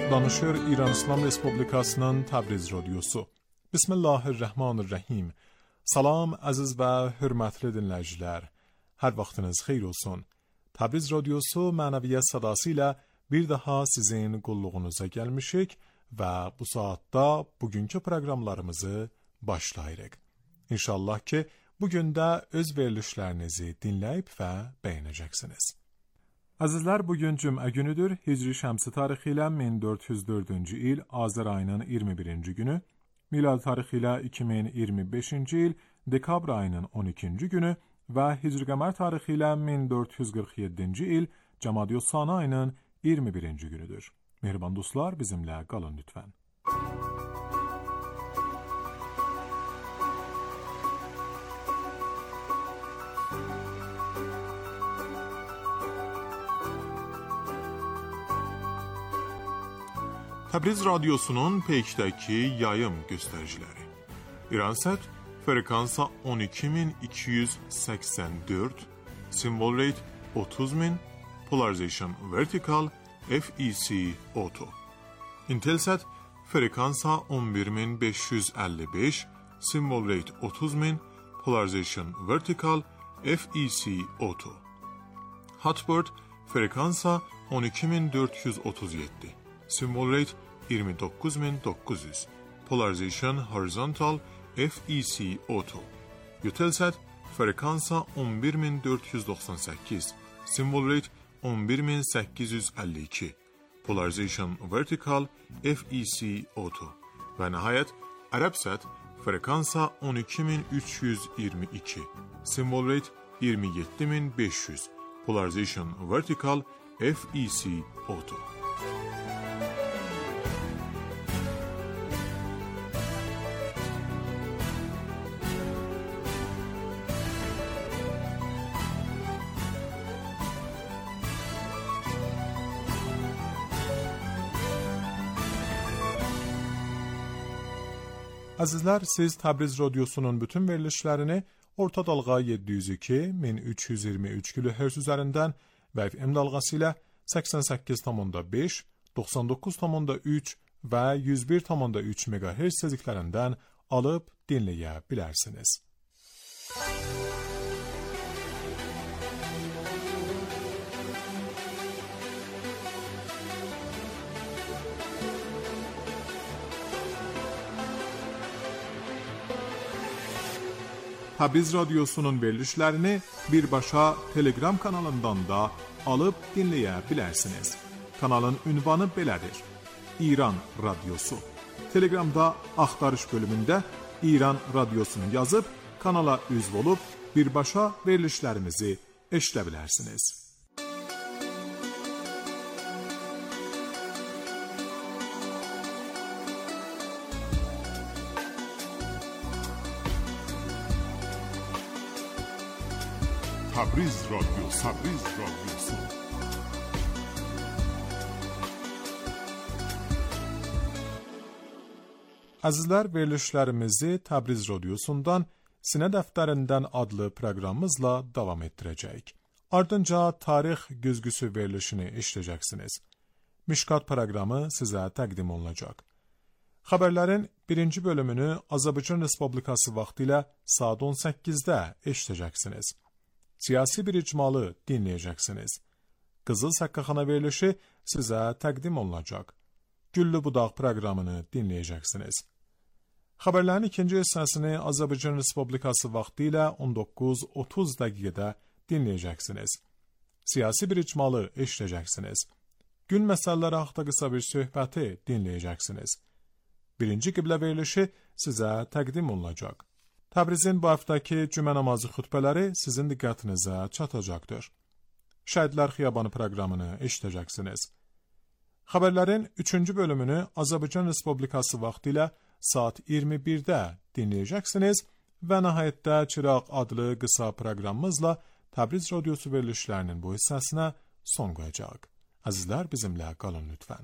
Danışır İran İslam Respublikasının Təbriz Radyosu. Bismillahirrahmanirrahim. Salam əziz və hörmətli dinləyicilər. Hər vaxtınız xeyir olsun. Təbriz Radyosu mənəviyyat sadası ilə bir daha sizin qulluğunuza gəlmişik və bu saatda bugünkü proqramlarımızı başlayırıq. İnşallah ki, bugün də öz verilişlərinizi dinləyib və bəyənəcəksiniz. Əzizlər, bugün cümə günüdür. Hicri şəmsi tarixi ilə 1404-cü il Azər ayının 21-ci günü, milad tarixi ilə 2025-ci il dekabr ayının 12-ci günü və hicri qəmər tarixi ilə 1447-ci il Cəmadiyyə-ı-Sani ayının 21-ci günüdür. Mehriban dostlar, bizimlə qalın lütfən. Təbriz Radyosu'nun peykdəki yayım göstəriciləri. İransat frekansa 12284, symbol rate 30000, polarization vertical, FEC auto. Intelsat frekansa 11555, symbol rate 30000, polarization vertical, FEC auto. Hotbird frekansa 12437, symbol rate 29900, polarization horizontal, FEC auto. Eutelsat frekansa 11498, symbol rate 11852, polarization vertical, FEC auto. Və nəhayət Arabsat frekansa 12322, symbol rate 27500, polarization vertical, FEC auto. Əzizlər, siz Təbriz Radyosu'nun bütün verilişlərini orta dalğa 702-1323 kHz üzərindən və FM dalğası ilə 88,5, 99,3 və 101,3 MHz tezliklərindən alıb dinləyə bilərsiniz. Təbriz Radyosu'nun verilişlərini birbaşa Telegram kanalından da alıb dinləyə bilərsiniz. Kanalın ünvanı belədir: İran Radyosu. Telegramda axtarış bölümündə İran Radyosunu yazıb kanala üzv olub birbaşa verilişlərimizi eşidə bilərsiniz. Təbriz Radyosu, Təbriz Radyosu. Əzizlər, verilişlərimizi Təbriz Radyosu'ndan Sinə dəftərindən adlı proqramımızla davam etdirəcəyik. Ardınca tarix güzgüsü verilişini eşidəcəksiniz. Mişkat proqramı sizə təqdim olunacaq. Xəbərlərin birinci bölümünü Azərbaycan Respublikası vaxtı ilə saat 18-də eşidəcəksiniz. Siyasi bir icmalı dinləyəcəksiniz. Qızıl Səqqaxana verilişi sizə təqdim olunacaq. Güllü Budaq proqramını dinləyəcəksiniz. Xəbərlərin ikinci hissəsini Azərbaycan Respublikası vaxtı ilə 19:30 dəqiqədə dinləyəcəksiniz. Siyasi bir icmalı eşidəcəksiniz. Gün məsələləri haqqında qısa bir söhbəti dinləyəcəksiniz. Birinci qiblə verilişi sizə təqdim olunacaq. Təbrizin bu həftəki cümə namazı xutbələri sizin diqqətinizə çatacaqdır. Şəhidlər Xiyabanı proqramını eşidəcəksiniz. Xəbərlərin 3-cü bölümünü Azərbaycan Respublikası vaxtı ilə saat 21-də dinləyəcəksiniz və nəhayətdə Çıraq adlı qısa proqramımızla Təbriz Radyosu verilişlərinin bu hissəsinə son qoyacaq. Əzizlər, bizimlə qalın lütfən.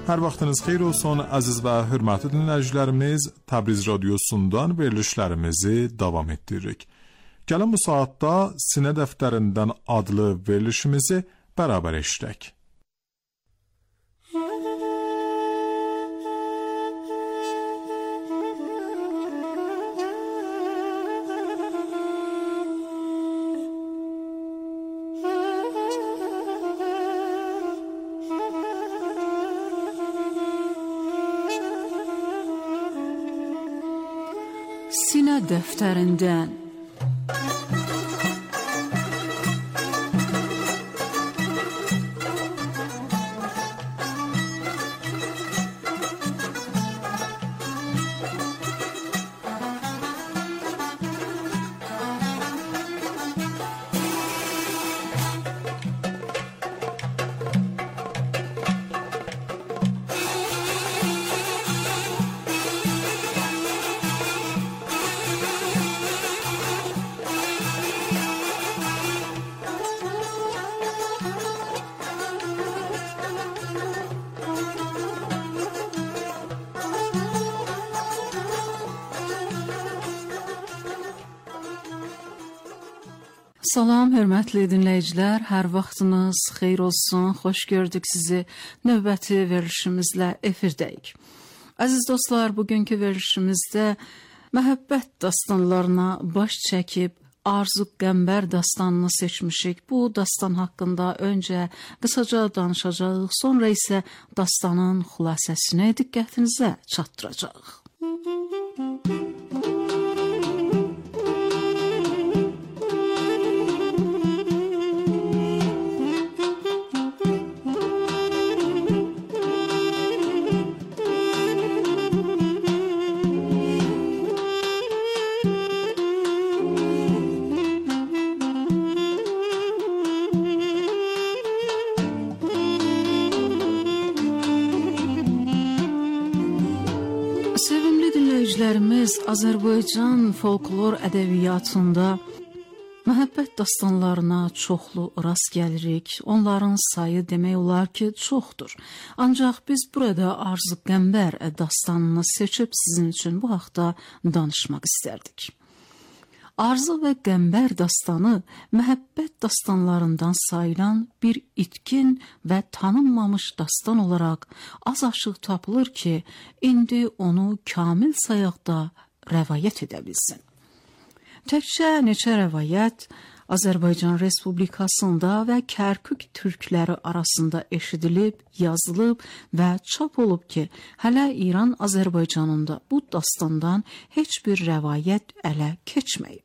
Hər vaxtınız xeyir olsun, əziz və hörmətli dinləyicilərimiz. Təbriz radiosundan verilişlərimizi davam etdiririk. Gəlin bu saatda Sinə dəftərindən adlı verilişimizi bərabər eşidək. Sinə dəftərindən. Salam, hörmətli dinləyicilər, hər vaxtınız xeyir olsun, xoş gördük sizi növbəti verilişimizlə efirdəyik. Əziz dostlar, bugünkü verilişimizdə məhəbbət dastanlarına baş çəkib Arzu Qəmbər dastanını seçmişik. Bu dastan haqqında öncə qısaca danışacağıq, sonra isə dastanın xülasəsini diqqətinizə çatdıracağıq. Azərbaycan folklor ədəbiyyatında məhəbbət dastanlarına çoxlu rast gəlirik. Onların sayı demək olar ki, çoxdur. Ancaq biz burada Arzu Qəmbər dastanını seçib sizin üçün bu haqda danışmaq istərdik. Arzu və Qəmbər dastanı məhəbbət dastanlarından sayılan bir itkin və tanınmamış dastan olaraq az-aşıq tapılır ki, indi onu kamil sayaqda rəvayət edə bilsin. Təkcə neçə rəvayət Azərbaycan Respublikasında və Kərkük türkləri arasında eşidilib, yazılıb və çap olub ki, hələ İran Azərbaycanında bu dastandan heç bir rəvayət ələ keçməyib.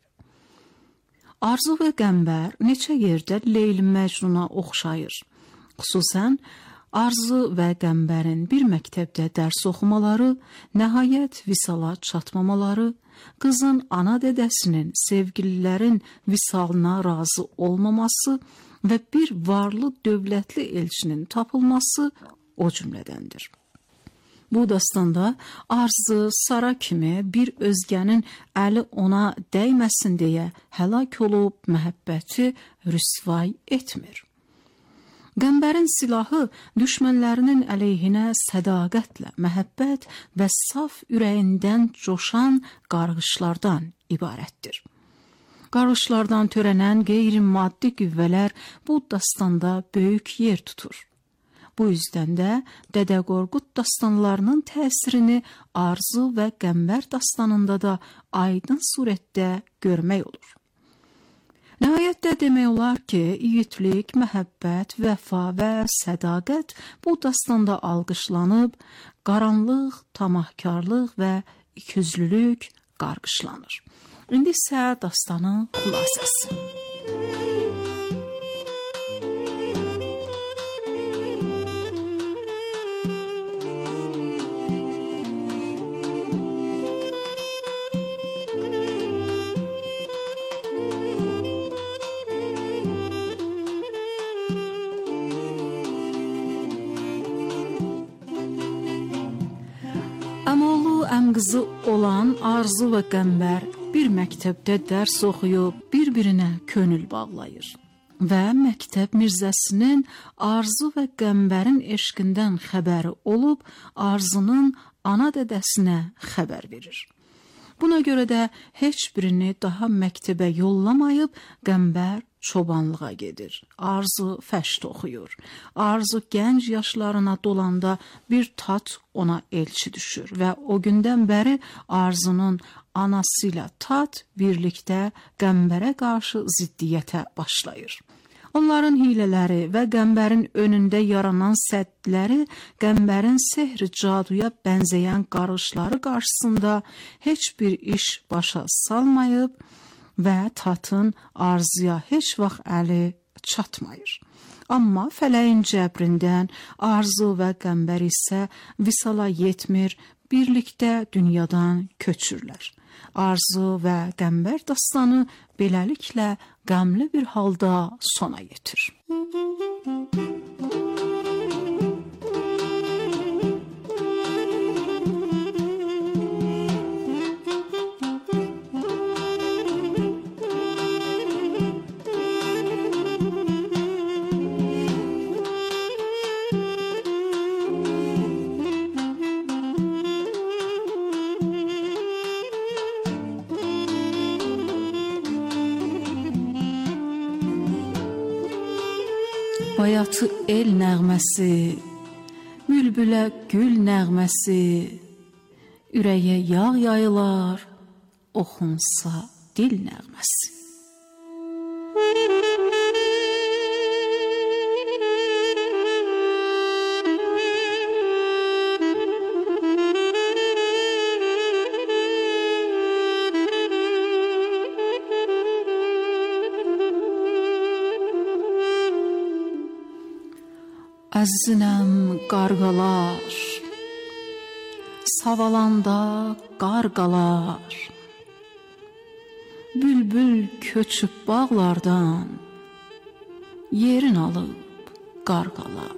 Arzu və Qəmbər neçə yerdə Leyli Məcnuna oxşayır. Xüsusən Arzu və Qəmbərin bir məktəbdə dərs oxumaları, nəhayət visala çatmamaları, qızın ana dədəsinin sevgililərin visalına razı olmaması və bir varlı dövlətli elçinin tapılması o cümlədəndir. Bu dastanda Arzu Sara kimi bir özgənin əli ona dəyməsin deyə həlak olub məhəbbəti rüsvay etmir. Qəmbərin silahı düşmənlərinin əleyhinə sədaqətlə, məhəbbət və saf ürəyindən coşan qarğışlardan ibarətdir. Qarğışlardan törənən qeyri-maddi qüvvələr bu dastanda böyük yer tutur. Bu yüzdən də Dədə Qorqud dastanlarının təsirini Arzu və Qəmbər dastanında da aydın surətdə görmək olur. Nəhayətdə demək olar ki, igidlik, məhəbbət, vəfa və sədaqət bu dastanda alqışlanıb, qaranlıq, tamahkarlıq və ikiyüzlülük qarğışlanır. İndi isə dastanın xülasəsi. Əmoğlu əmqızı olan Arzu və Qəmbər bir məktəbdə dərs oxuyub bir-birinə könül bağlayır. və məktəb Mirzəsinin Arzu və Qəmbərin eşqindən xəbəri olub, Arzunun ana dədəsinə xəbər verir. Buna görə də heç birini daha məktəbə yollamayıb, Qəmbər çobanlığa gedir. Arzu fəşt oxuyur. Arzu gənc yaşlarına dolanda bir tat ona elçi düşür və o gündən bəri Arzunun anası ilə tat birlikdə Qəmbərə qarşı ziddiyyətə başlayır. Onların hilələri və Qəmbərin önündə yaranan səddləri, Qəmbərin sehri caduya bənzəyən qarışları qarşısında heç bir iş başa salmayıb və tatın Arzuya heç vaxt əli çatmayır. Amma fələyin cəbrindən Arzu və Qəmbər isə visala yetmir, birlikdə dünyadan köçürlər. Arzu və Qəmbər dastanı beləliklə qəmli bir halda sona yetir. Bayatı el nəğməsi, bülbülə gül nəğməsi, ürəyə yağ yayılar, oxunsa dil nəğməsi. Əzinəm qarqalar, savalanda qarqalar, bülbül köçüb bağlardan, yerin alıb qarqalar.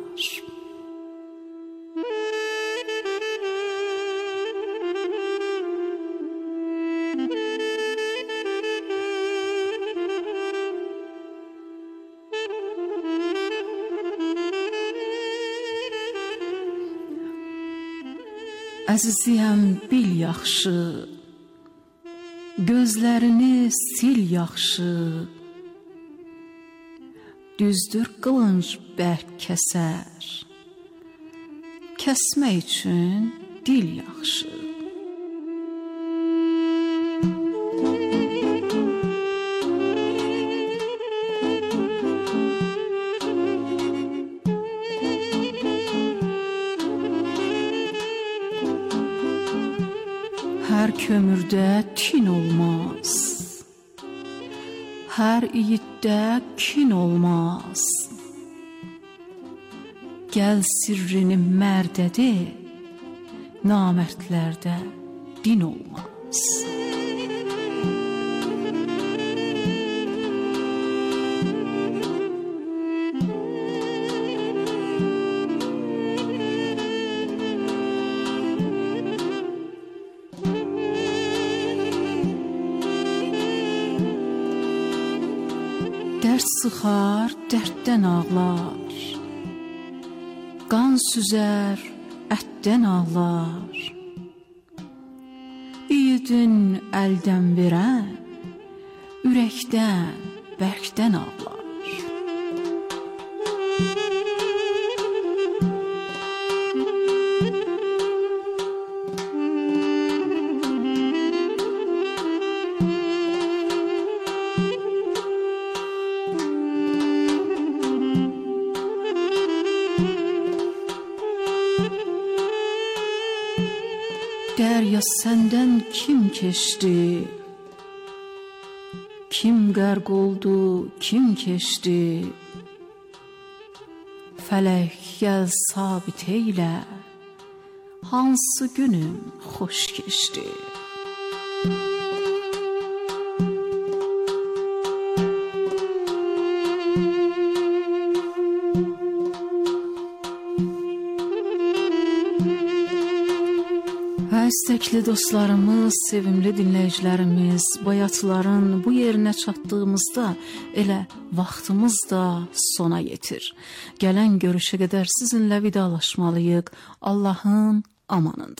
Əziziyəm bil yaxşı, gözlərini sil yaxşı, düzdür qılınc bərk kəsər, kəsmək üçün dil yaxşı. Hər kömürdə tin olmaz, hər igiddə kin olmaz. Gəl sirrini mərdə de, namərdlərdə din olmaz. Dərd sıxar, dərddən ağlar, qan süzər, ətdən ağlar. İyidin əldən verən, ürəkdən, bərkdən ağlar. Dərya səndən kim keçdi? Kim qərq oldu, kim keçdi? Fələk gəl sabit eylə, hansı günüm xoş keçdi? İstəkli dostlarımız, sevimli dinləyicilərimiz, bayatların bu yerinə çatdığımızda elə vaxtımız da sona yetir. Gələn görüşə qədər sizinlə vidalaşmalıyıq. Allahın amanında.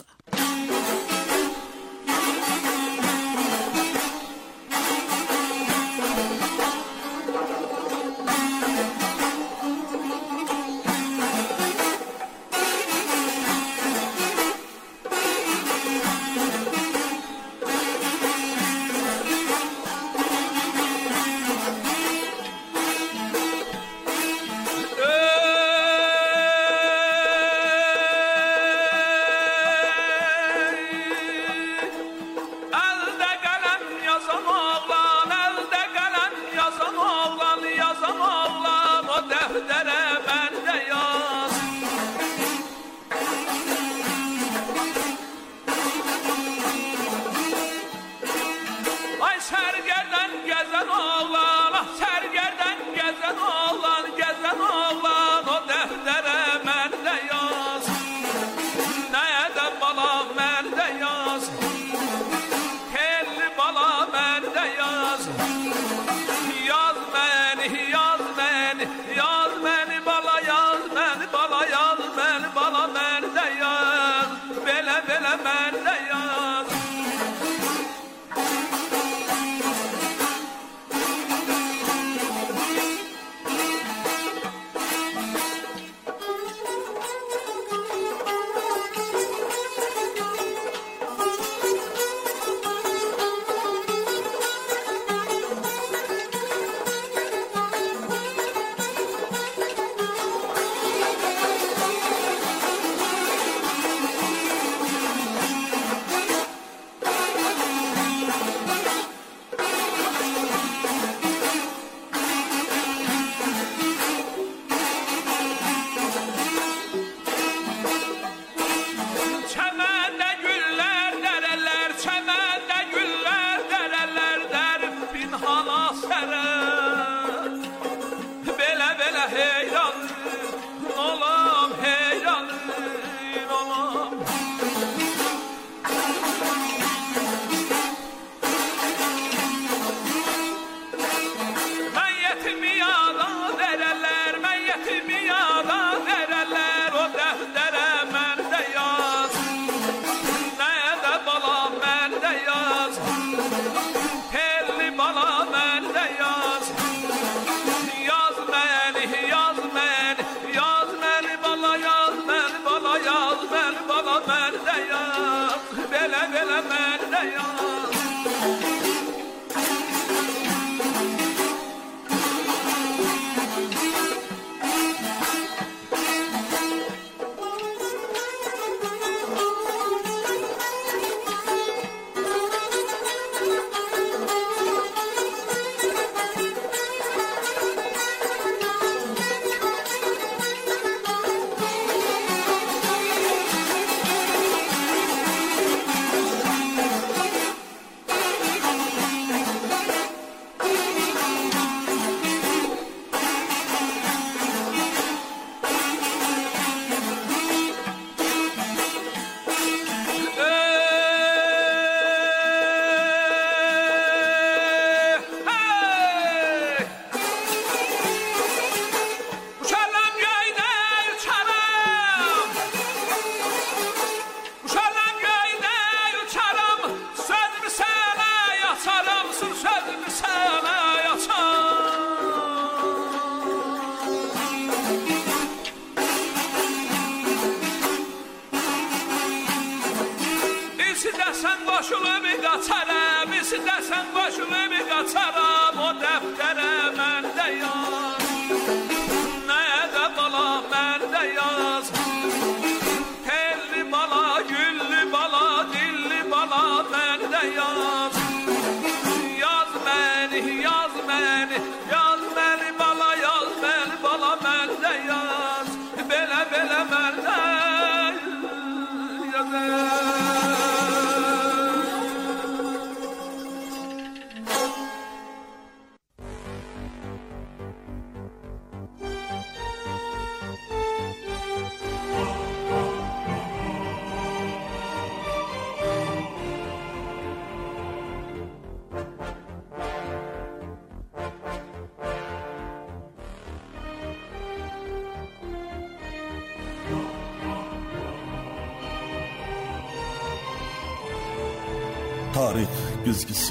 Tarix güzgüsü.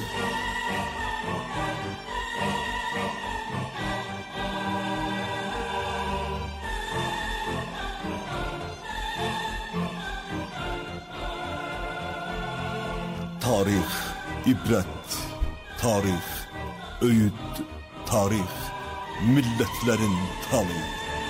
Tarix, ibrət, tarix, öğüt, tarix, milletlerin talihi.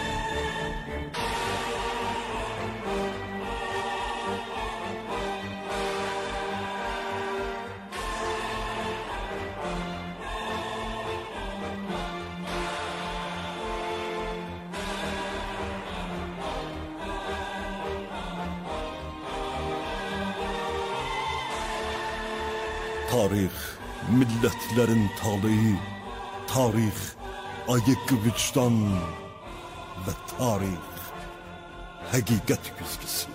Tarix, milletlerin talihi, tarix, ayık vicdan ve tarix, hakikat güzgüsü.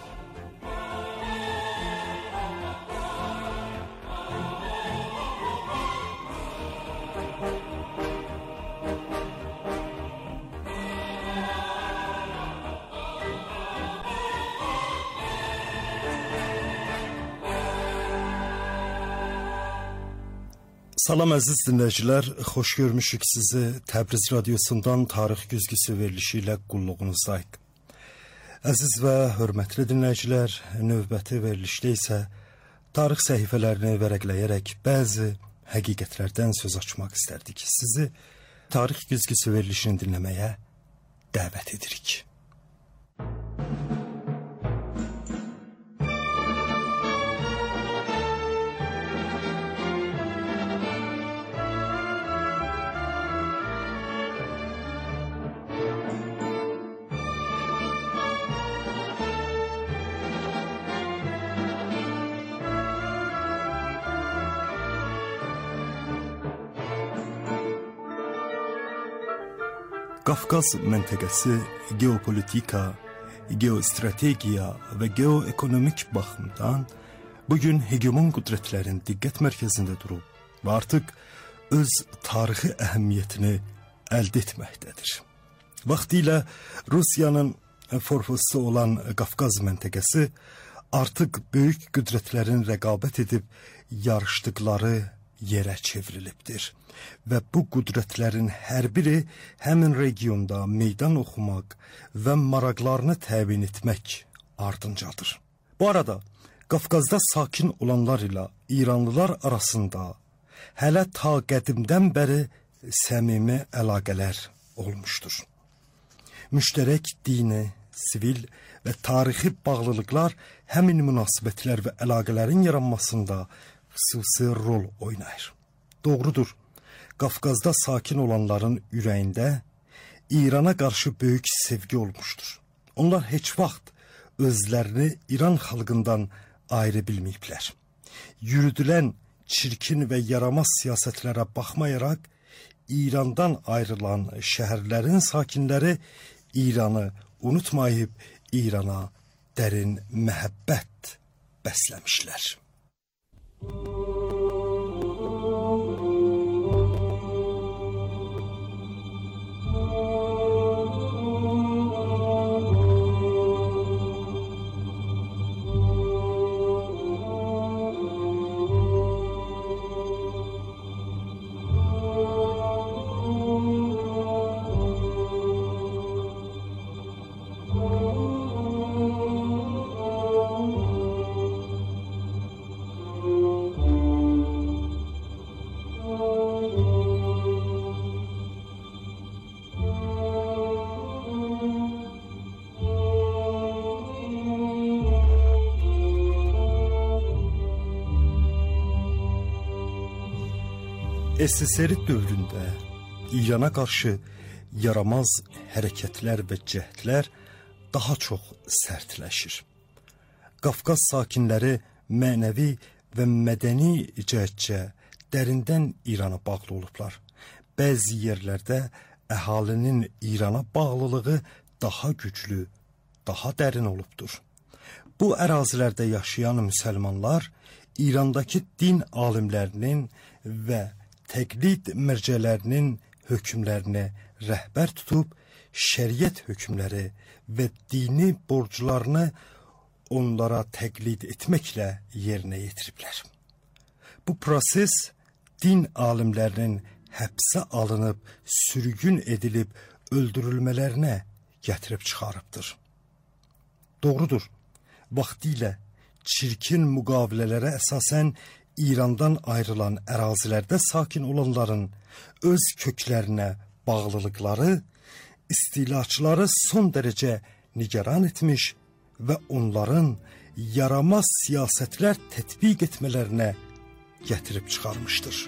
Salam əziz dinləyicilər, xoş görmüşük sizi Təbriz Radiosundan Tarix Güzgüsü verilişi ilə qulluğunuzdayıq. Əziz və hörmətli dinləyicilər, növbəti verilişdə isə tarix səhifələrini vərəqləyərək bəzi həqiqətlərdən söz açmaq istərdik. Sizi Tarix Güzgüsü verilişini dinləməyə dəvət edirik. Qafqaz məntəqəsi geopolitika, geostrategiya və geoekonomik baxımdan bugün hegemon qüdrətlərin diqqət mərkəzində durub və artıq öz tarixi əhəmiyyətini əldə etməkdədir. Vaxtilə Rusiyanın forposu olan Qafqaz məntəqəsi artıq böyük qüdrətlərin rəqabət edib yarışdıqları yerə çevrilibdir və bu qüdrətlərin hər biri həmin regionda meydan oxumaq və maraqlarını təmin etmək ardıncadır. Bu arada Qafqazda sakin olanlar ilə İranlılar arasında hələ ta qədimdən bəri səmimi əlaqələr olmuşdur. Müştərək dini, sivil və tarixi bağlılıqlar həmin münasibətlər və əlaqələrin yaranmasında xüsusi rol oynayır. Doğrudur, Qafqazda sakin olanların ürəyində İrana qarşı böyük sevgi olmuşdur. Onlar heç vaxt özlərini İran xalqından ayrı bilməyiblər. Yürüdülən çirkin və yaramaz siyasətlərə baxmayaraq, İrandan ayrılan şəhərlərin sakinləri İranı unutmayıb, İrana dərin məhəbbət bəsləmişlər. SSR dövründə İrana qarşı yaramaz hərəkətlər və cəhdlər daha çox sərtləşir. Qafqaz sakinləri mənəvi və mədəni cəhətcə dərindən İrana bağlı olublar. Bəzi yerlərdə əhalinin İrana bağlılığı daha güclü, daha dərin olubdur. Bu ərazilərdə yaşayan müsəlmanlar İrandakı din alimlərinin və təqlid mərcələrinin hökmlərini rəhbər tutub, şəriət hökmləri və dini borclarını onlara təqlid etməklə yerinə yetiriblər. Bu proses din alimlərinin həbsə alınıb, sürgün edilib, öldürülmələrinə gətirib çıxarıbdır. Doğrudur, vaxtilə çirkin müqavilələrə əsasən İrandan ayrılan ərazilərdə sakin olanların öz köklərinə bağlılıqları istilaçıları son dərəcə nigaran etmiş və onların yaramaz siyasətlər tətbiq etmələrinə gətirib çıxarmışdır.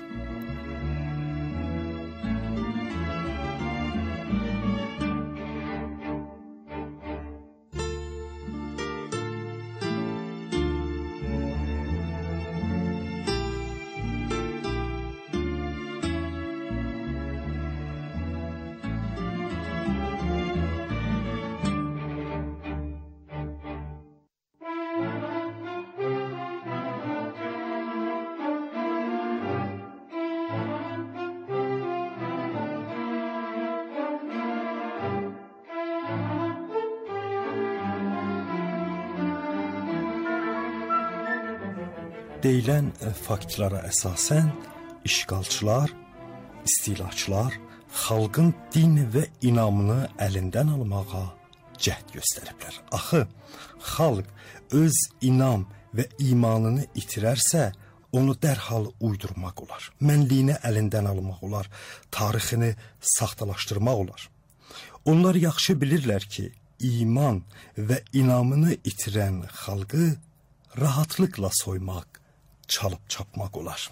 Deyilən faktlara əsasən işğalçılar, istilaçılar xalqın din və inamını əlindən almağa cəhd göstəriblər. Axı, xalq öz inam və imanını itirərsə, onu dərhal uydurmaq olar. Mənliyini əlindən almaq olar, tarixini saxtalaşdırmaq olar. Onlar yaxşı bilirlər ki, iman və inamını itirən xalqı rahatlıqla soymaq, çalıb çapmaq olar.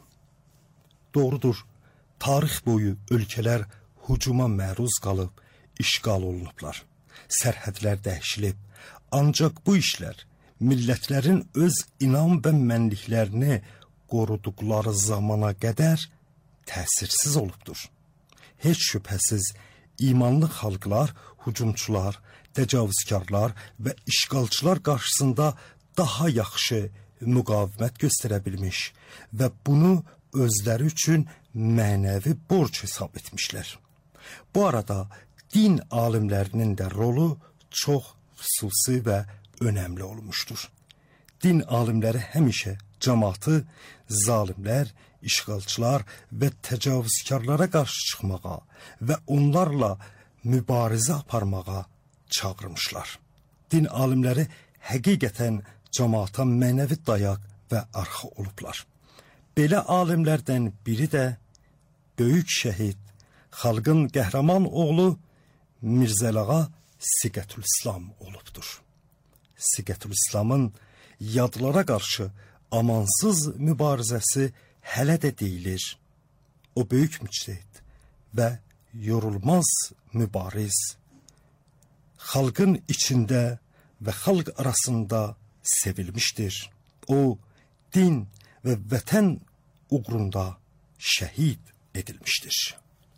Doğrudur, tarix boyu ölkələr hücuma məruz qalıb, işğal olunublar. Sərhədlər dəyişilib. Ancaq bu işlər millətlərin öz inam və mənliklərini qoruduqları zamana qədər təsirsiz olubdur. Heç şübhəsiz imanlı xalqlar, hücumçular, təcavüzkarlar və işğalçılar qarşısında daha yaxşı müqavimət göstərə bilmiş və bunu özləri üçün mənəvi borc hesab etmişlər. Bu arada din alimlərinin də rolu çox xüsusi və önəmli olmuşdur. Din alimləri həmişə cəmaatı zalimlər, işğalçılar və təcavüzkarlara qarşı çıxmağa və onlarla mübarizə aparmağa çağırmışlar. Din alimləri həqiqətən cəmaata mənəvi dayaq və arxa olublar. Belə alimlərdən biri də böyük şəhid, xalqın qəhrəman oğlu Mirzəlağa Siqətülislam olubdur. Siqətülislamın yadlara qarşı amansız mübarizəsi hələ də deyilir. O böyük müctəhid və yorulmaz mübariz. Xalqın içində və xalq arasında sevilmişdir. O, din və vətən uğrunda şəhid edilmişdir.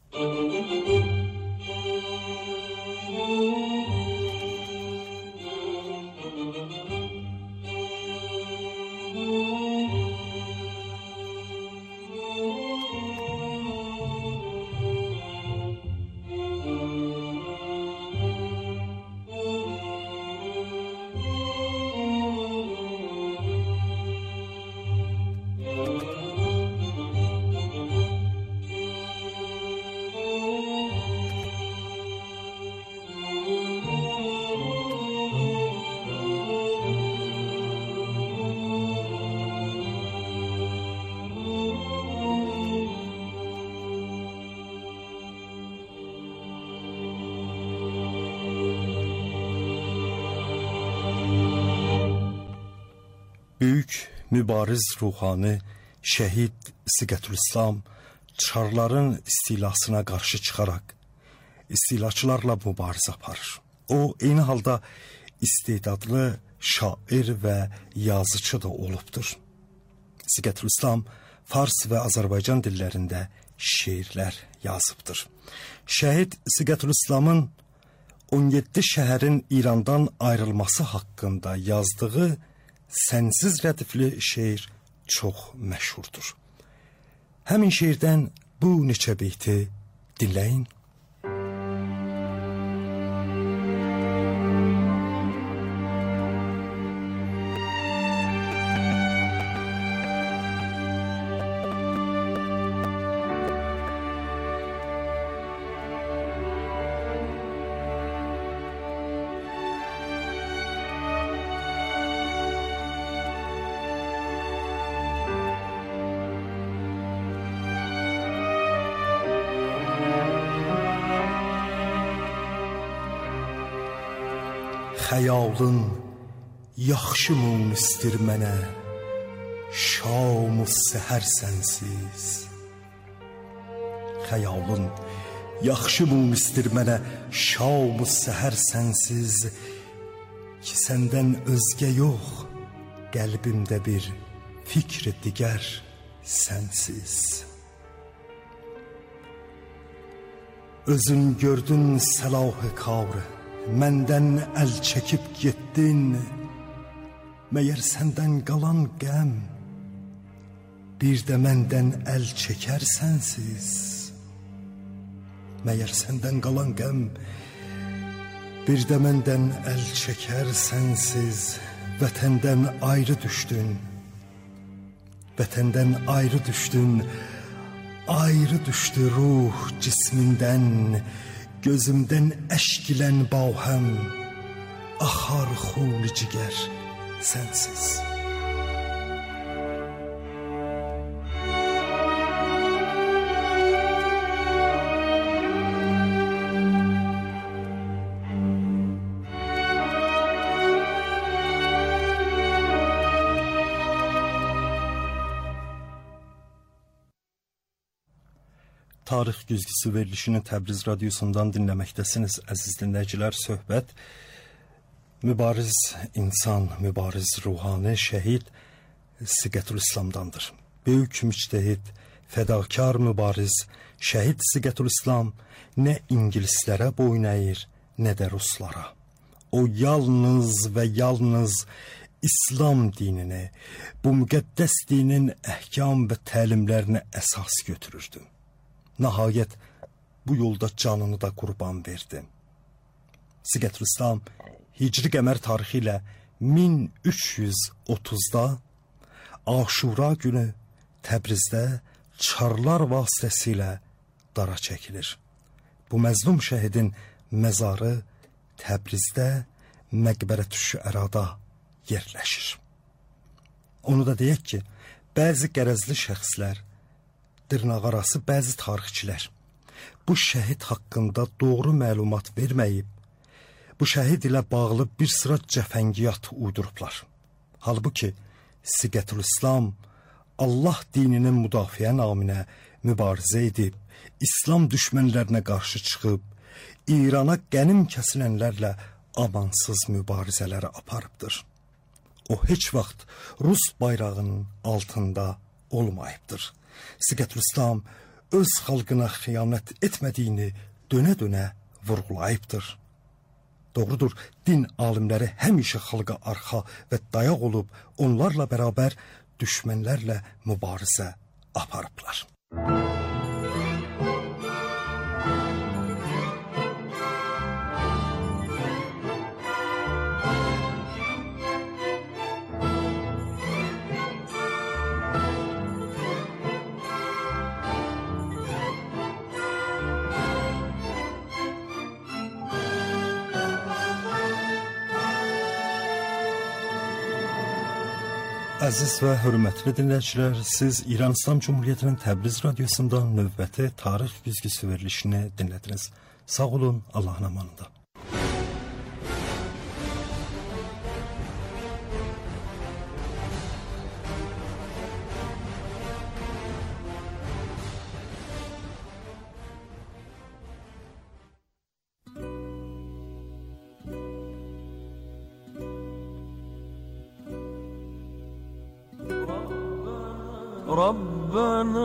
Böyük mübariz ruhani şəhid Siqətülislam çarların istilasına qarşı çıxaraq istilaçılarla mübarizə aparır. O, eyni halda istedadlı şair və yazıcı da olubdur. Siqətülislam Fars və Azərbaycan dillərində şeirlər yazıbdır. Şəhid Siqətülislamın 17 şəhərin İrandan ayrılması haqqında yazdığı Sənsiz rədifli şeir çox məşhurdur. Həmin şeirdən bu neçə beyti dinləyin. xəyalın yaxşı munistir mənə, şam-ı səhər sənsiz. Xəyalın yaxşı munistir mənə, şam-ı səhər sənsiz, ki səndən özgə yox, qəlbimdə bir fikri digər sənsiz. Özün gördün səlah-ı karı, məndən əl çəkib getdin, məyər səndən qalan qəm, bir də məndən əl çəkər sənsiz. Məyər səndən qalan qəm, bir də məndən əl çəkər sənsiz. Vətəndən ayrı düşdün, vətəndən ayrı düşdün, ayrı düşdü ruh cismindən, gözümdən əşq ilən bahəm, axar xun cigər sənsiz. Tarix güzgüsü verilişini Təbriz radyosundan dinləməkdəsiniz əziz dinləyicilər. Söhbət mübariz insan, mübariz ruhani şəhid Siqətülislamdandır. Böyük müctəhid, fədakar mübariz şəhid Siqətülislam nə ingilislərə boyun əyir, nə də ruslara. O yalnız və yalnız İslam dinini, bu müqəddəs dinin əhkam və təlimlərini əsas götürürdü. Nəhayət bu yolda canını da qurban verdi. Siqətülislam Hicri qəmər tarixi ilə 1330-da Aşura günü Təbrizdə çarlar vasitəsilə dara çəkilir. Bu məzlum şəhidin məzarı Təbrizdə Məqbərətüş-Şüərada yerləşir. Onu da deyək ki, bəzi qərəzli şəxslər, dırnaqarası bəzi tarixçilər bu şəhid haqqında doğru məlumat verməyib, bu şəhid ilə bağlı bir sıra cəfəngiyat uydurublar. Halbuki Siqətülislam Allah dininin müdafiə naminə mübarizə edib, İslam düşmənlərinə qarşı çıxıb, İrana qənim kəsilənlərlə amansız mübarizələri aparıbdır. O heç vaxt Rus bayrağının altında olmayıbdır. Siqətülislam öz xalqına xiyanət etmədiyini dönə-dönə vurğulayıbdır. Doğrudur, din alimləri həmişə xalqa arxa və dayaq olub, onlarla bərabər düşmənlərlə mübarizə aparıblar. Əziz və hörmətli dinləyicilər, siz İran İslam Cumhuriyyətinin Təbriz radyosundan növbəti tarix güzgüsü verilişini dinlədiniz. Sağ olun, Allahın amanında. ربنا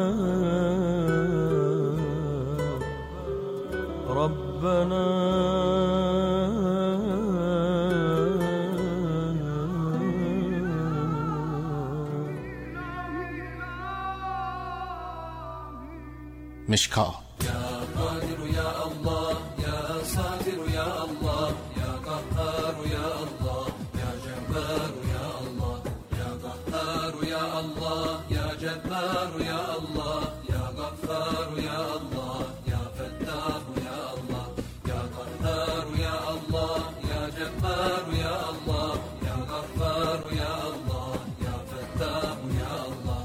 مشکا يا قادر يا الله يا صابر يا الله يا قهار يا الله يا جبار يا الله يا قهار يا الله يا جبار يا الله يا غفار يا الله يا فتاح يا الله يا قهار يا الله يا جبار يا الله يا غفار يا الله يا فتاح يا الله.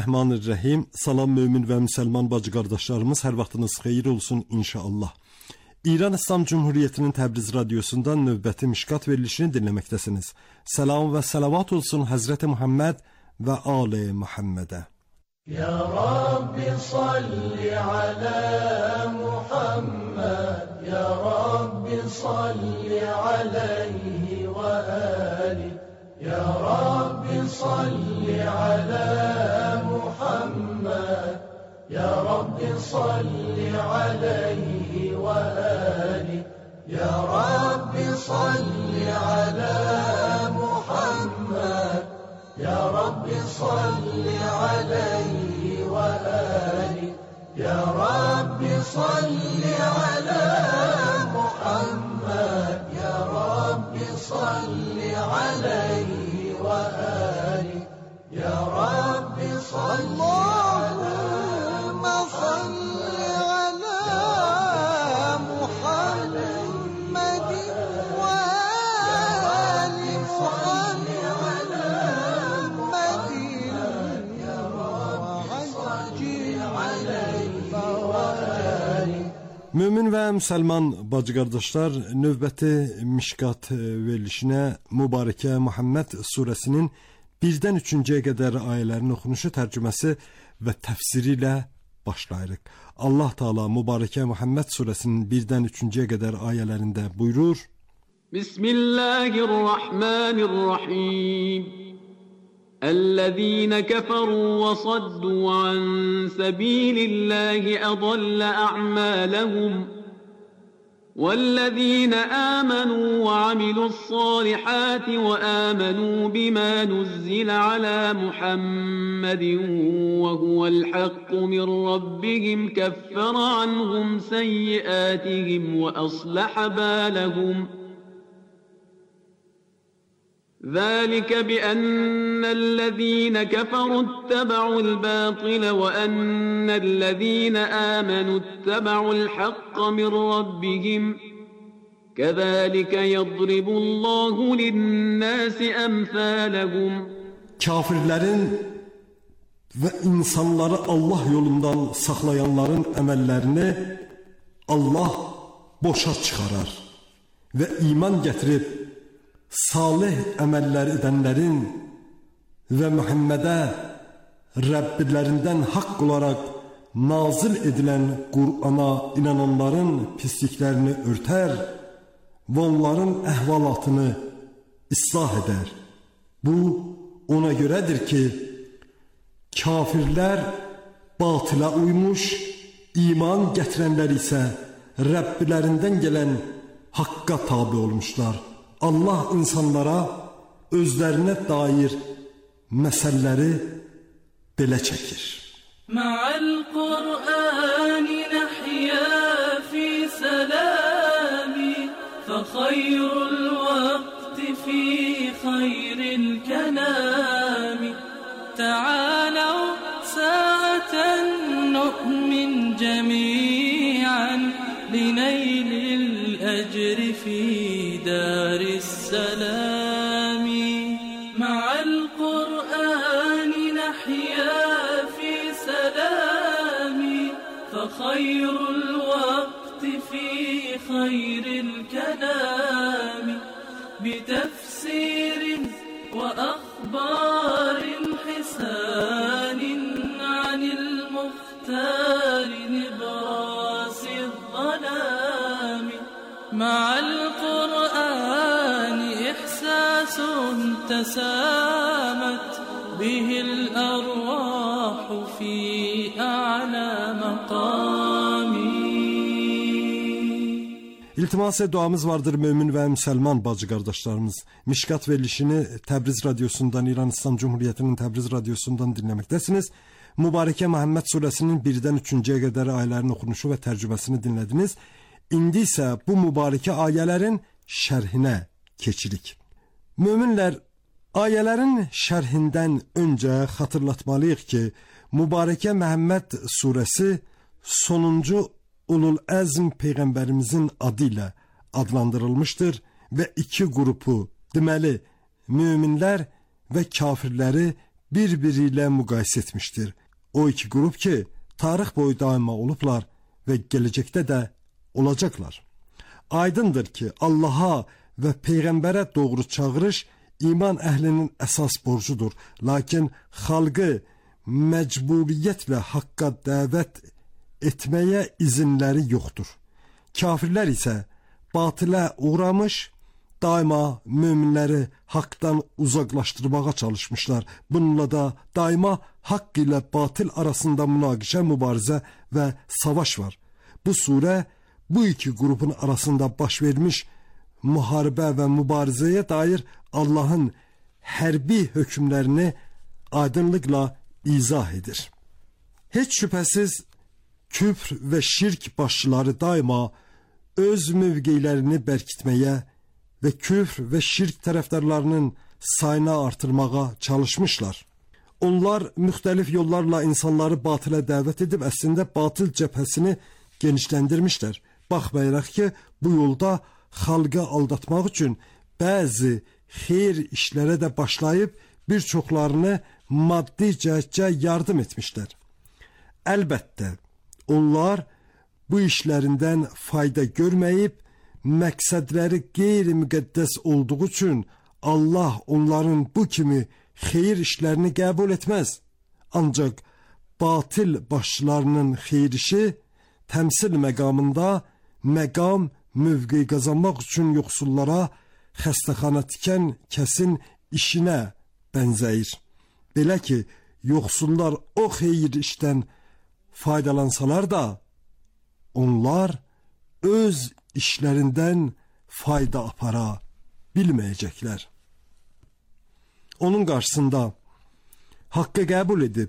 Bismillahirrahmanirrahim. Salam mömin və müsəlman bacı qardaşlarımız, hər vaxtınız xeyir olsun inşallah. İran İslam Cumhuriyeti'nin Təbriz radyosundan növbəti Mişkat verilişini dinləməkdəsiniz. Salam və salavat olsun Həzrəti Muhammed və Ali Muhammedə. Ya Rabbi salli ala Muhammed, Ya Rabbi salli alayhi və ali, Ya Rabbi salli ala Muhammed, Ya Rabbi salli alayhi və ali, Ya Rabbi salli ala Muhammed, Ya Rabbi salli alayhi və ali, Ya Rabbi salli ala Muhammed, Ya Rabbi salli alayhi və ali, Ya Rabbi salli Allahümme salli ala Muhammedin ve ali Muhammed ya Rabbi salli alayhi və ali. Mömin və müsəlman bacı qardaşlar, növbəti Mişkat verilişinə Mübarəkə Muhammed surəsinin 1-dən 3-cüyə qədər ayələrin oxunuşu, tərcüməsi və təfsiri ilə başlayırıq. Allah Taala Mübarəkə Muhammed surəsinin 1-dən 3-cüyə qədər ayələrində buyurur: Bismillahirrahmanirrahim. الذين كفروا وصدوا عن سبيل الله أضل أعمالهم والذين آمنوا وعملوا الصالحات وآمنوا بما نزل على محمد وهو الحق من ربهم كفر عنهم سيئاتهم وأصلح بالهم ذلك بأن الذين كفروا اتبعوا الباطل وأن الذين آمنوا اتبعوا الحق من ربهم كذلك يضرب الله للناس أمثالهم. Kafirlərin və insanları Allah yolundan saxlayanların əməllərini Allah boşa çıxarar və iman gətirib salih əməllər edənlərin və Muhammedə Rəbbilərindən haqq olaraq nazil edilən Qur'ana inananların pisliklərini örtər və onların əhvalatını islah edər. Bu ona görədir ki, kafirlər batıla uymuş, iman gətirənlər isə Rəbbilərindən gələn haqqa tabi olmuşlar. Allah insanlara özlərinə dair məsələləri belə çəkir. Ma'al Qur'an nahya fi salami fa khayrul waqti fi khayril kalami ta'alaw sa'atan nu'min jami'an linaylil ajri fi دار السلام مع القرآن نحيا في سلام فخير الوقت في خير الكلام بتفسير وأخبار حسان عن المختار نبراس الظلام مع القرآن إحساس تسامت به الأرواح في أعلى مقام. İltimas duamız vardır mömin və müsəlman bacı qardaşlarımız. Mişkat verilişini Təbriz radyosundan, İran İslam Cumhuriyeti'nin Təbriz radyosundan dinləməkdəsiniz. Mübarəkə Muhammed surəsinin 1-dən 3-cüyə qədər ayələrin oxunuşu və tərcüməsini dinlədiniz. İndi isə bu mübarəkə ayələrin şərhinə keçirik. Möminlər, ayələrin şərhindən öncə xatırlatmalıyıq ki, Mübarəkə Məhəmməd surəsi sonuncu Ulul Əzm Peyğəmbərimizin adı ilə adlandırılmışdır və iki qrupu, deməli, möminlər və kafirləri bir-biri ilə müqayisə etmişdir. O iki qrup ki, tarix boyu daima olublar və gələcəkdə də olacaqlar. Aydındır ki, Allaha və Peyğəmbərə doğru çağırış iman əhlinin əsas borcudur. Lakin xalqı məcburiyyətlə haqqa dəvət etməyə izinləri yoxdur. Kafirlər isə batılə uğramış, daima möminləri haqdan uzaqlaşdırmağa çalışmışlar. Bununla da daima haqq ilə batıl arasında münaqişə, mübarizə və savaş var. Bu surə bu iki qrupun arasında baş vermiş müharibə və mübarizəyə dair Allahın hərbi hökmlərini aydınlıqla izah edir. Heç şübhəsiz küfr və şirk başçıları daima öz mövqeylərini bərkitməyə və küfr və şirk tərəfdarlarının sayını artırmağa çalışmışlar. Onlar müxtəlif yollarla insanları batılə dəvət edib əslində batıl cəbhəsini genişləndirmişlər. Baxmayaraq ki, bu yolda xalqı aldatmaq üçün bəzi xeyir işlərə də başlayıb bir çoxlarını maddi cəhətcə yardım etmişlər. Əlbəttə, onlar bu işlərindən fayda görməyib, məqsədləri qeyri-müqəddəs olduğu üçün Allah onların bu kimi xeyir işlərini qəbul etməz. Ancaq batil başçılarının xeyir işi təmsil məqamında məqam mövqe qazanmaq üçün yoxsullara xəstəxana tikən kəsin işinə bənzəyir. Belə ki, yoxsullar o xeyir işdən faydalansalar da, onlar öz işlərindən fayda apara bilməyəcəklər. Onun qarşısında haqqı qəbul edib,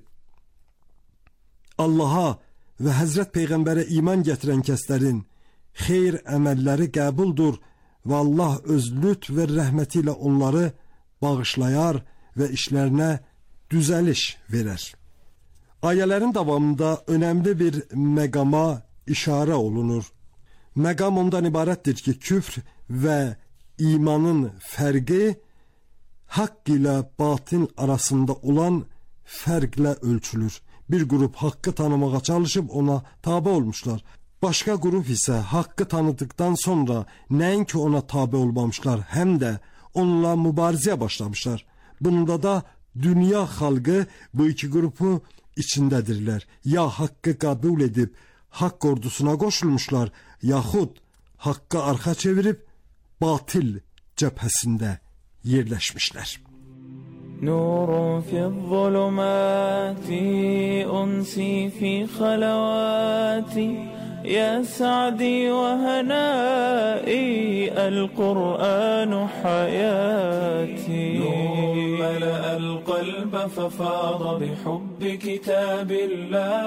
Allaha və Həzrət Peyğəmbərə iman gətirən kəslərin xeyir əməlləri qəbuldur və Allah öz lütf və rəhməti ilə onları bağışlayar və işlərinə düzəliş verər. Ayələrin davamında önəmli bir məqama işarə olunur. Məqam ondan ibarətdir ki, küfr və imanın fərqi haqq ilə batil arasında olan fərqlə ölçülür. Bir qrup haqqı tanımağa çalışıb ona tabe olmuşlar. Başqa qrup isə haqqı tanıdıktan sonra nəinki ona tabe olmamışlar, həm də onunla mübarizəyə başlamışlar. Bunda da dünya xalqı bu iki qrupu içindədirlər. Ya haqqı qəbul edib haqq ordusuna qoşulmuşlar, yaxud haqqı arxa çevirib batil cəbhəsində yerləşmişlər. نور في الظلمات أنسي في خلواتي يا سعدي وهنائي القرآن حياتي نور ملأ القلب ففاض بحب كتاب الله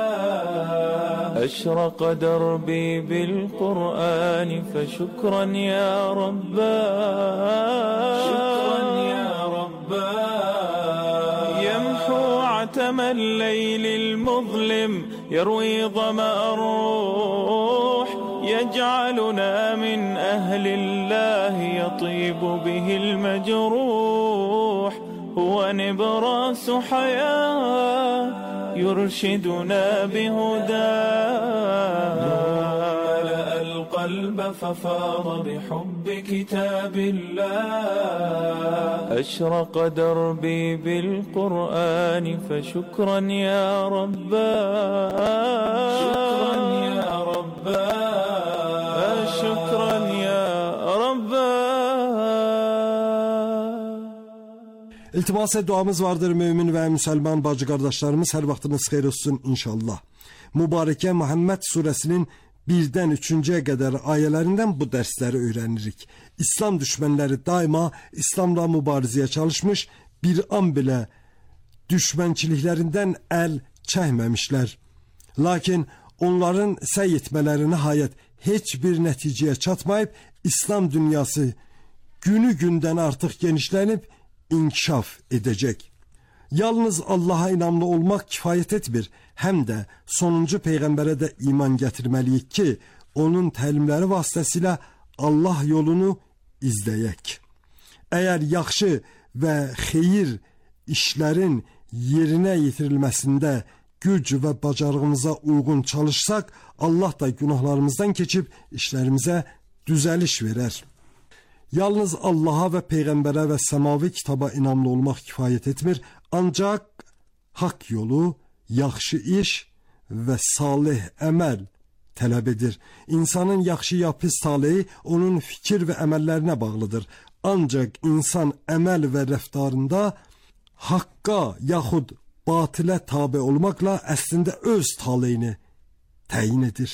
أشرق دربي بالقرآن فشكرا يا رباه شكرا يا رباه عتم الليل المظلم يروي ظمأ الروح يجعلنا من أهل الله يطيب به المجروح هو نبراس حياة يرشدنا بهداه ملأ القلب ففاض بحب كتاب الله أشرق دربي بالقرآن فشكرا يا رباه شكرا يا رباه شكرا يا رباه. İltimasa duamız vardır mümin və müsəlman bacı qardaşlarımız, hər vaxtınız xeyir olsun inşallah. Mübarəkə Muhammed surəsinin 1-dən 3-cüyə qədər ayələrindən bu dərsləri öyrənirik. İslam düşmənləri daima İslamla mübarizəyə çalışmış, bir an belə düşmənçiliklərindən əl çəkməmişlər. Lakin onların səy etmələri nəhayət heç bir nəticəyə çatmayıb, İslam dünyası günü-gündən artıq genişlənib inkişaf edəcək. Yalnız Allaha inamlı olmaq kifayət etmir, həm də sonuncu Peyğəmbərə də iman gətirməliyik ki, onun təlimləri vasitəsilə Allah yolunu izləyək. Əgər yaxşı və xeyir işlərin yerinə yetirilməsində güc və bacarığımıza uyğun çalışsaq, Allah da günahlarımızdan keçib işlərimizə düzəliş verər. Yalnız Allaha və Peyğəmbərə və səmavi kitaba inamlı olmaq kifayət etmir, ancaq haqq yolu, yaxşı iş və salih əməl tələb edir. İnsanın yaxşı ya pis taleyi onun fikir və əməllərinə bağlıdır. Ancaq insan əməl və rəftarında haqqa yaxud batilə tabe olmaqla əslində öz taleyini təyin edir.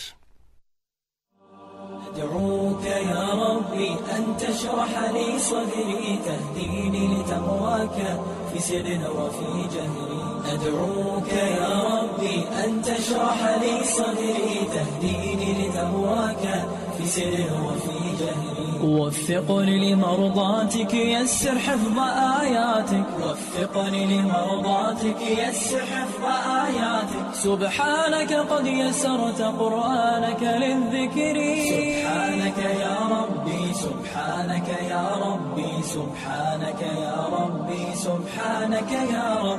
أدعوك يا ربي أن تشرح لي صدري تهديني لتقواك في سر وفي جهري أدعوك يا ربي أن تشرح لي صدري تهديني لتقواك في سر وفي جهري وفقني لمرضاتك يسر حفظ آياتك وفقني لمرضاتك يسر حفظ آياتك سبحانك قد يسرت قرآنك للذكر سبحانك يا ربي سبحانك يا ربي سبحانك يا ربي سبحانك يا رب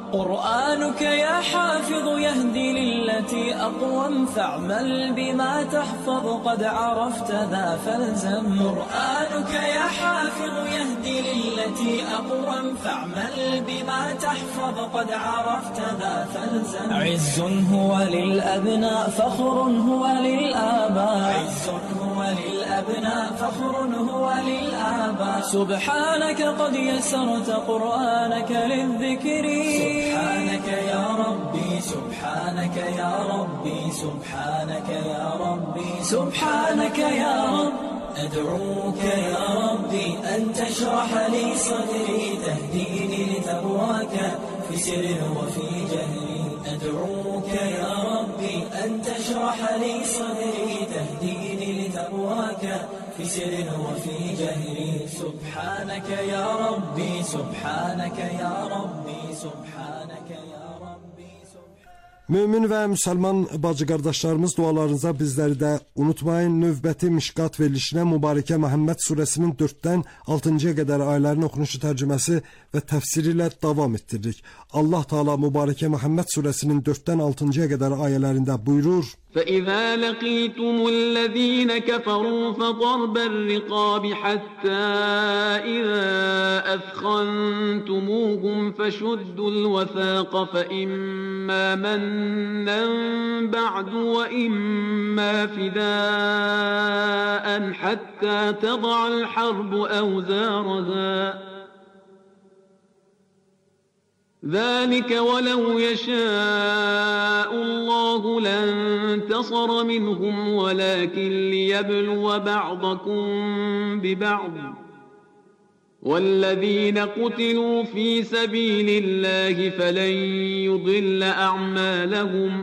قرآنك يا حافظ يهدي للتي أقوم فاعمل بما تحفظ قد عرفت ذا فالزم قرآنك يا حافظ يهدي للتي أقوم فاعمل بما تحفظ قد عرفت ذا فالزم عز هو للأبناء فخر هو للآباء عز هو للأبناء فخر هو للآباء سبحانك قد يسرت قرآنك للذكر سبحانك يا ربي سبحانك يا ربي سبحانك يا ربي سبحانك يا رب أدعوك يا ربي أن تشرح لي صدري تهديني لتقواك في سر وفي جهري أدعوك يا ربي أن تشرح لي صدري تهديني لتقواك في سر وفي جهري سبحانك يا ربي سبحانك يا ربي سبحانك يا ربي Mömin və müsəlman bacı qardaşlarımız, dualarınıza bizləri də unutmayın. Növbəti Mişqat verilişinə Mübarəkə Məhəmməd surəsinin 4-dən 6-ya qədər ayələrin oxunuşu, tərcüməsi və təfsiri ilə davam etdiririk. Allah Taala Mübarəkə Məhəmməd surəsinin 4-dən 6-ya qədər ayələrində buyurur: فإذا لقيتم الذين كفروا فضرب الرقاب حتى إذا أثخنتموهم فشدوا الوثاق فإما منا بعد وإما فداء حتى تضع الحرب أوزارها ذلك ولو يشاء الله لانتصر منهم ولكن ليبلو بعضكم ببعض والذين قتلوا في سبيل الله فلن يضل أعمالهم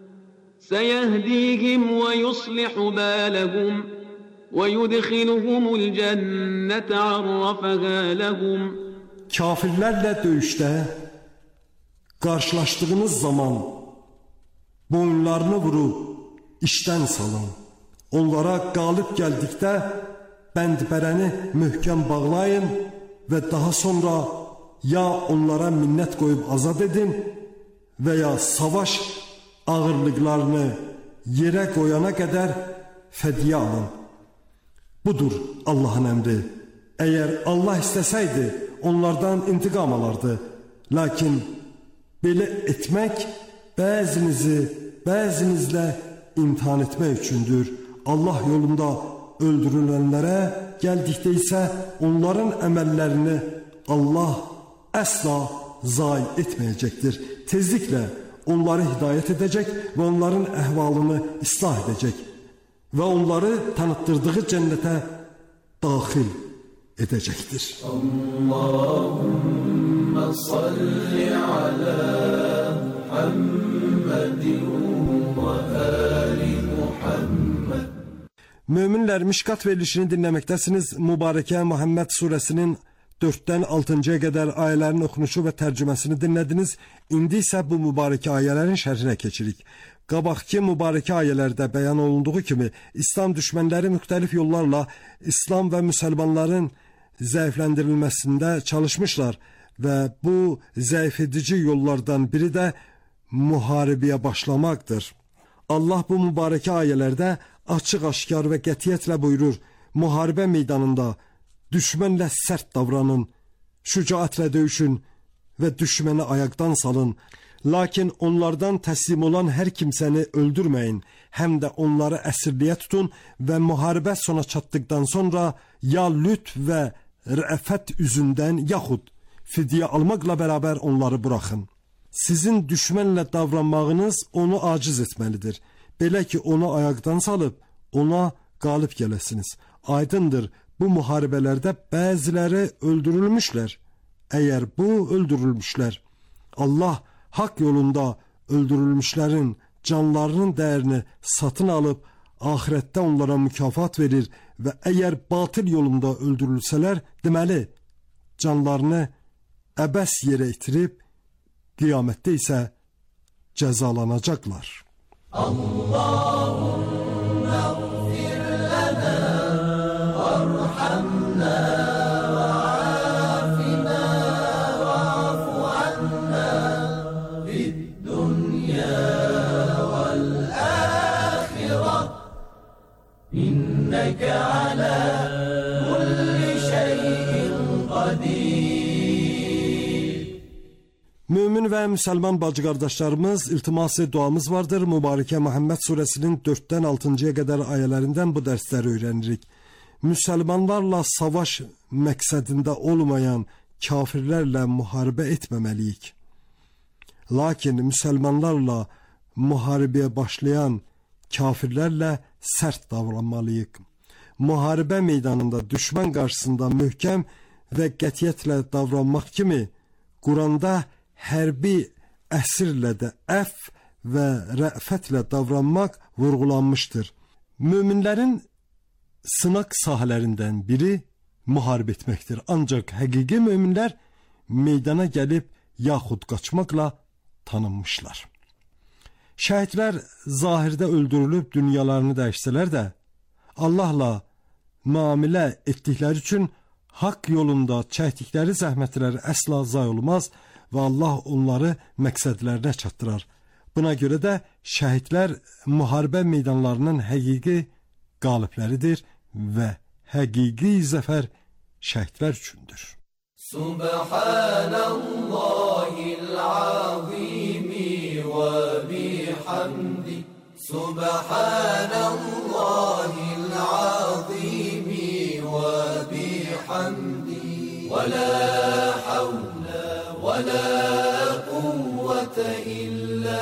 سيهديهم ويصلح بالهم ويدخلهم الجنة عرفها لهم. Kafirlərlə döyüşdə qarşılaşdığınız zaman boyunlarını vurub işdən salın. Onlara qalib gəldikdə bəndbərəni möhkəm bağlayın və daha sonra ya onlara minnət qoyub azad edin və ya savaş ağırlıqlarını yerə qoyana qədər fədiyyə alın. Budur Allahın əmri. Əgər Allah istəsəydi onlardan intiqam alardı. Lakin belə etmək bəzinizlə imtihan etmək üçündür. Allah yolunda öldürülənlərə gəldikdə isə onların əməllərini Allah əsla zayi etməyəcəkdir. Tezliklə onları hidayət edəcək və onların əhvalını islah edəcək və onları tanıtdırdığı cənnətə daxil edecektir. Allahümme salli ala Muhammedin ve ali Muhammed. Möminlər, Mişqat verilişini dinləməkdəsiniz. Mübarəkə Məhəmməd surəsinin 4-dən 6-ya qədər ayələrin oxunuşu və tərcüməsini dinlədiniz. İndi isə bu mübarəkə ayələrin şərhinə keçirik. Qabaqki mübarəkə ayələrdə bəyan olunduğu kimi, İslam düşmənləri müxtəlif yollarla İslam və müsəlmanların zəifləndirilməsində çalışmışlar və bu zəif edici yollardan biri də müharibəyə başlamaqdır. Allah bu mübarəkə ayələrdə açıq-aşkar və qətiyyətlə buyurur: müharibə meydanında düşmənlə sərt davranın, şücaətlə döyüşün və düşməni ayaqdan salın. Lakin onlardan təslim olan hər kimsəni öldürməyin, həm də onları əsirliyə tutun və müharibə sona çatdıqdan sonra ya lüt və rəfət üzündən yaxud fidyə almaqla bərabər onları buraxın. Sizin düşmənlə davranmağınız onu aciz etməlidir. Belə ki, onu ayaqdan salıb ona qalib gələsiniz. Aydındır, bu müharibələrdə bəziləri öldürülmüşlər. Əgər bu öldürülmüşlər, Allah haqq yolunda öldürülmüşlərin canlarının dəyərini satın alıb axirətdə onlara mükafat verir və əgər batıl yolunda öldürülsələr, deməli canlarını əbəs yerə itirib qiyamətdə isə cəzalanacaqlar. Allahümme gfir lana varhamna ve afina ve afu anna fid dunya vel ahire inneke ala kulli şeyin qadir. Mümin və müsəlman bacı qardaşlarımız, iltiması duamız vardır. Mübarəkə Məhəmməd surəsinin 4-dən 6-ya qədər ayələrindən bu dərsləri öyrənirik. Müsəlmanlarla savaş məqsədində olmayan kafirlərlə müharibə etməməliyik. Lakin müsəlmanlarla müharibəyə başlayan kafirlərlə sərt davranmalıyıq. Müharibə meydanında düşmən qarşısında möhkəm və qətiyyətlə davranmaq kimi Quranda hərbi əsirlə də əf və rəfətlə davranmaq vurğulanmışdır. Möminlərin sınaq sahələrindən biri müharibə etməkdir. Ancaq həqiqi möminlər meydana gəlib yaxud qaçmaqla tanınmışlar. Şəhidlər zahirdə öldürülüb dünyalarını dəyişsələr də, Allahla müamilə etdikləri üçün haqq yolunda çəkdikləri zəhmətlər əsla zay olmaz və Allah onları məqsədlərinə çatdırar. Buna görə də şəhidlər müharibə meydanlarının həqiqi qalibləridir və həqiqi zəfər şəhidlər üçündür. Subhanallahil azimi və bihamdi Subhanallahil azimi və bihamdi və la havle və la quvvete illa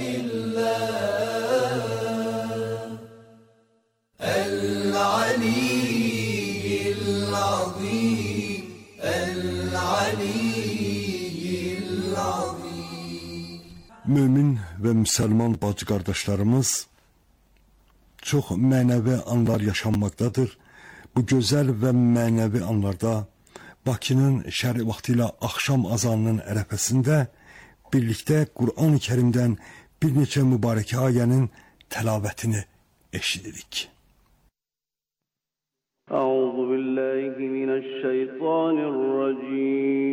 billah el-aliyyil azim el-aliyyil azim. Mömin və müsəlman bacı qardaşlarımız, çox mənəvi anlar yaşanmaqdadır. Bu gözəl və mənəvi anlarda Bakının şəri vaxtı ilə axşam azanının ərəfəsində birlikdə Qur'an-ı Kərimdən bir neçə mübarəkə ayənin təlavətini eşidirik. Əuzu billahi minəşşeytanirracim.